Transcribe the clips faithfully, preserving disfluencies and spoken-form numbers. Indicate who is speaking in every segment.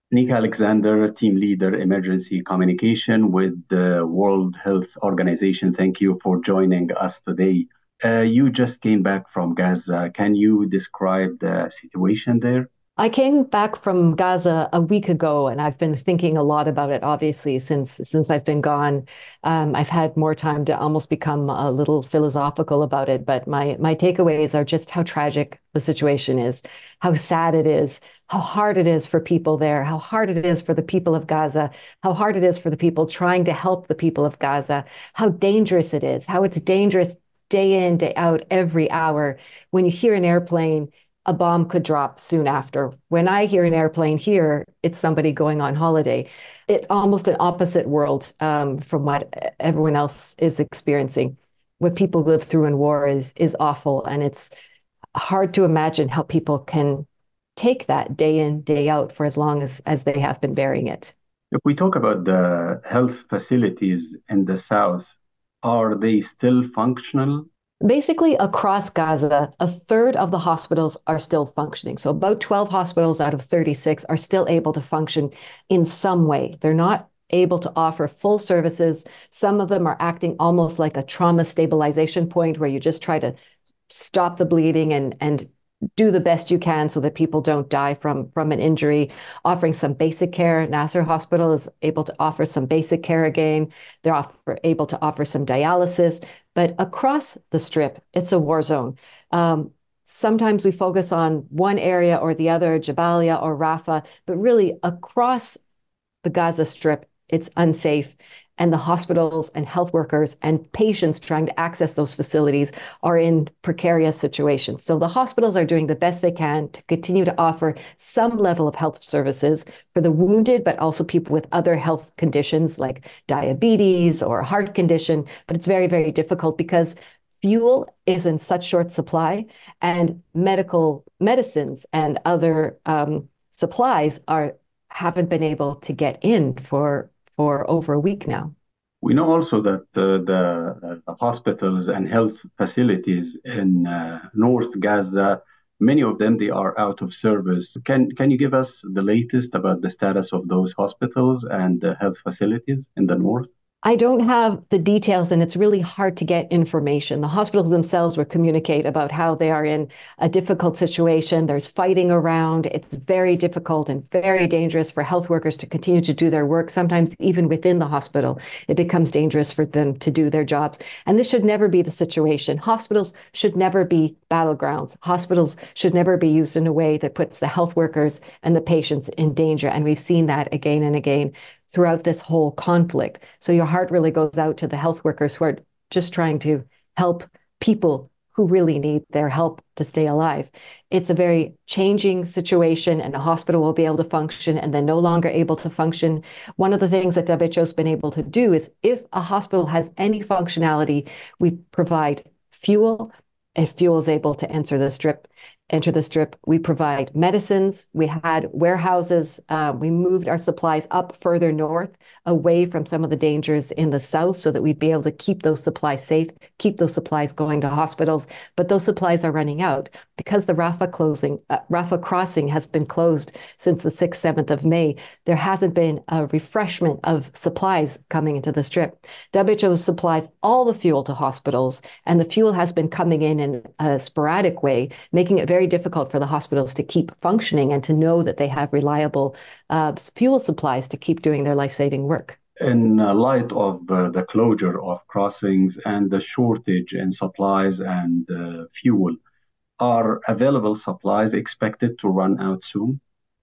Speaker 1: Nika Alexander, Team Leader, Emergency Communication with the World Health Organization. Thank you for joining us today. Uh, you just came back from Gaza. Can you describe the situation there?
Speaker 2: I came back from Gaza a week ago, and I've been thinking a lot about it, obviously, since since I've been gone. Um, I've had more time to almost become a little philosophical about it, but my my takeaways are just how tragic the situation is, how sad it is, how hard it is for people there, how hard it is for the people of Gaza, how hard it is for the people trying to help the people of Gaza, how dangerous it is, how it's dangerous day in, day out, every hour. When you hear an airplane, a bomb could drop soon after. When I hear an airplane here, it's somebody going on holiday. It's almost an opposite world um, from what everyone else is experiencing. What people live through in war is is awful, and it's hard to imagine how people can take that day in, day out for as long as as they have been bearing it.
Speaker 1: If we talk about the health facilities in the south, are they still functional?
Speaker 2: Basically, across Gaza, a third of the hospitals are still functioning. So, about twelve hospitals out of thirty-six are still able to function in some way. They're not able to offer full services. Some of them are acting almost like a trauma stabilization point where you just try to stop the bleeding and, and do the best you can so that people don't die from, from an injury, offering some basic care. Nasser Hospital is able to offer some basic care again. They're offer, able to offer some dialysis. But across the strip, it's a war zone. Um, sometimes we focus on one area or the other, Jabalia or Rafah, but really across the Gaza Strip, it's unsafe. And the hospitals and health workers and patients trying to access those facilities are in precarious situations. So the hospitals are doing the best they can to continue to offer some level of health services for the wounded, but also people with other health conditions like diabetes or heart condition. But it's very, very difficult because fuel is in such short supply, and medical medicines and other um, supplies are haven't been able to get in for for over a week now.
Speaker 1: We know also that uh, the, the hospitals and health facilities in uh, North Gaza, many of them they are out of service. Can can you give us the latest about the status of those hospitals and the health facilities in the north?
Speaker 2: I don't have the details, and it's really hard to get information. The hospitals themselves will communicate about how they are in a difficult situation. There's fighting around. It's very difficult and very dangerous for health workers to continue to do their work. Sometimes even within the hospital, it becomes dangerous for them to do their jobs. And this should never be the situation. Hospitals should never be battlegrounds. Hospitals should never be used in a way that puts the health workers and the patients in danger. And we've seen that again and again throughout this whole conflict. So your heart really goes out to the health workers who are just trying to help people who really need their help to stay alive. It's a very changing situation, and a hospital will be able to function and then no longer able to function. One of the things that W H O has been able to do is if a hospital has any functionality, we provide fuel. If fuel is able to enter the strip, enter the strip. We provide medicines. We had warehouses. Uh, we moved our supplies up further north, away from some of the dangers in the south, so that we'd be able to keep those supplies safe, keep those supplies going to hospitals. But those supplies are running out because the Rafah closing, uh, Rafah crossing has been closed since the sixth, seventh of May. There hasn't been a refreshment of supplies coming into the strip. W H O supplies all the fuel to hospitals, and the fuel has been coming in in a sporadic way, making it very very difficult for the hospitals to keep functioning and to know that they have reliable uh, fuel supplies to keep doing their life-saving work.
Speaker 1: In uh, light of uh, the closure of crossings and the shortage in supplies and uh, fuel, are available supplies expected to run out soon?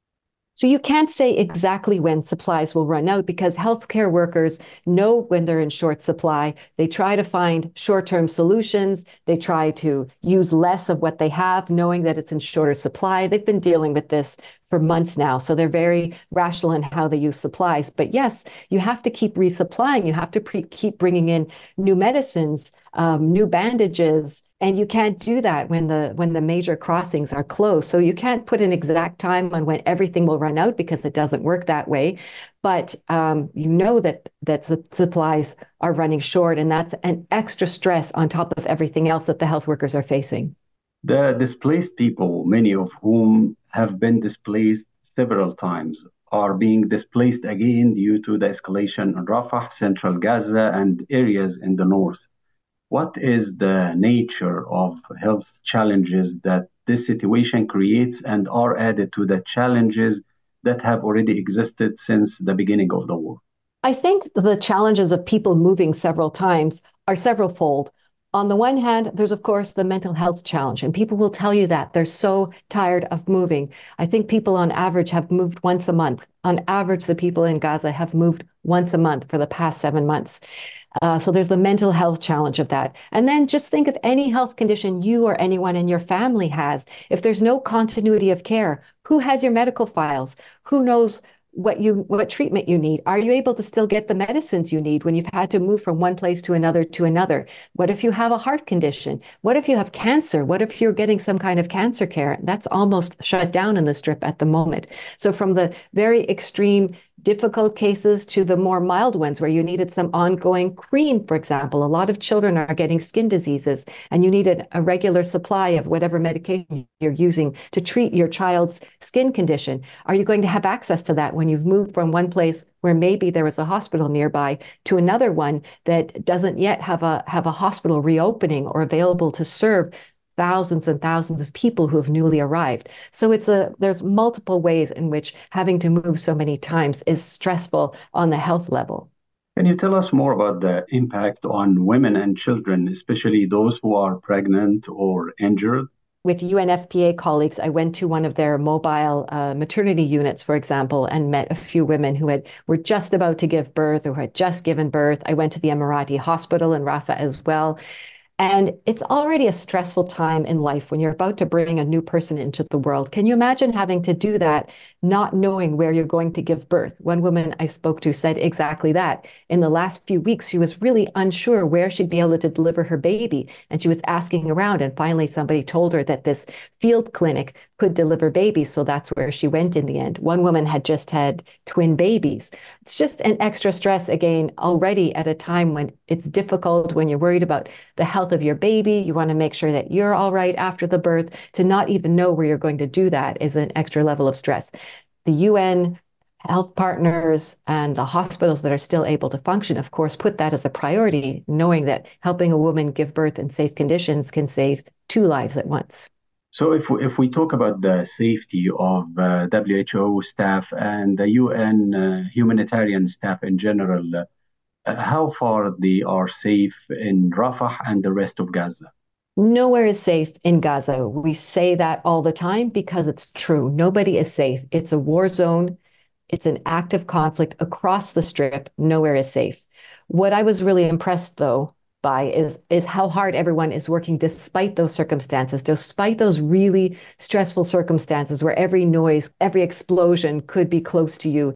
Speaker 2: So you can't say exactly when supplies will run out because healthcare workers know when they're in short supply. They try to find short-term solutions. They try to use less of what they have, knowing that it's in shorter supply. They've been dealing with this for months now. So they're very rational in how they use supplies. But yes, you have to keep resupplying. You have to pre- keep bringing in new medicines, um, new bandages. And you can't do that when the when the major crossings are closed. So you can't put an exact time on when everything will run out because it doesn't work that way. But um, you know that that the supplies are running short, and that's an extra stress on top of everything else that the health workers are facing.
Speaker 1: The displaced people, many of whom have been displaced several times, are being displaced again due to the escalation in Rafah, central Gaza, and areas in the north. What is the nature of health challenges that this situation creates and are added to the challenges that have already existed since the beginning of the war?
Speaker 2: I think the challenges of people moving several times are several fold. On the one hand, there's of course the mental health challenge, and people will tell you that they're so tired of moving. I think people on average have moved once a month. On average, the people in Gaza have moved once a month for the past seven months. Uh, so there's the mental health challenge of that. And then just think of any health condition you or anyone in your family has. If there's no continuity of care, who has your medical files? Who knows what you what treatment you need? Are you able to still get the medicines you need when you've had to move from one place to another to another? What if you have a heart condition? What if you have cancer? What if you're getting some kind of cancer care? That's almost shut down in the Strip at the moment. So from the very extreme difficult cases to the more mild ones where you needed some ongoing cream, for example. A lot of children are getting skin diseases and you needed a regular supply of whatever medication you're using to treat your child's skin condition. Are you going to have access to that when you've moved from one place where maybe there was a hospital nearby to another one that doesn't yet have a have a hospital reopening or available to serve thousands and thousands of people who have newly arrived? So it's a there's multiple ways in which having to move so many times is stressful on the health level.
Speaker 1: Can you tell us more about the impact on women and children, especially those who are pregnant or injured?
Speaker 2: With U N F P A colleagues, I went to one of their mobile uh, maternity units, for example, and met a few women who had were just about to give birth or had just given birth. I went to the Emirati hospital in Rafah as well. And it's already a stressful time in life when you're about to bring a new person into the world. Can you imagine having to do that, not knowing where you're going to give birth? One woman I spoke to said exactly that. In the last few weeks, she was really unsure where she'd be able to deliver her baby. And she was asking around. And finally, somebody told her that this field clinic could deliver babies. So that's where she went in the end. One woman had just had twin babies. It's just an extra stress again, already at a time when it's difficult, when you're worried about the health of your baby. You want to make sure that you're all right after the birth. To not even know where you're going to do that is an extra level of stress. The U N health partners and the hospitals that are still able to function, of course, put that as a priority, knowing that helping a woman give birth in safe conditions can save two lives at once.
Speaker 1: So if we, if we talk about the safety of uh, W H O staff and the U N uh, humanitarian staff in general, uh, how far they are safe in Rafah and the rest of Gaza?
Speaker 2: Nowhere is safe in Gaza. We say that all the time because it's true. Nobody is safe. It's a war zone. It's an active conflict across the Strip. Nowhere is safe. What I was really impressed, though, by is, is how hard everyone is working despite those circumstances, despite those really stressful circumstances where every noise, every explosion could be close to you.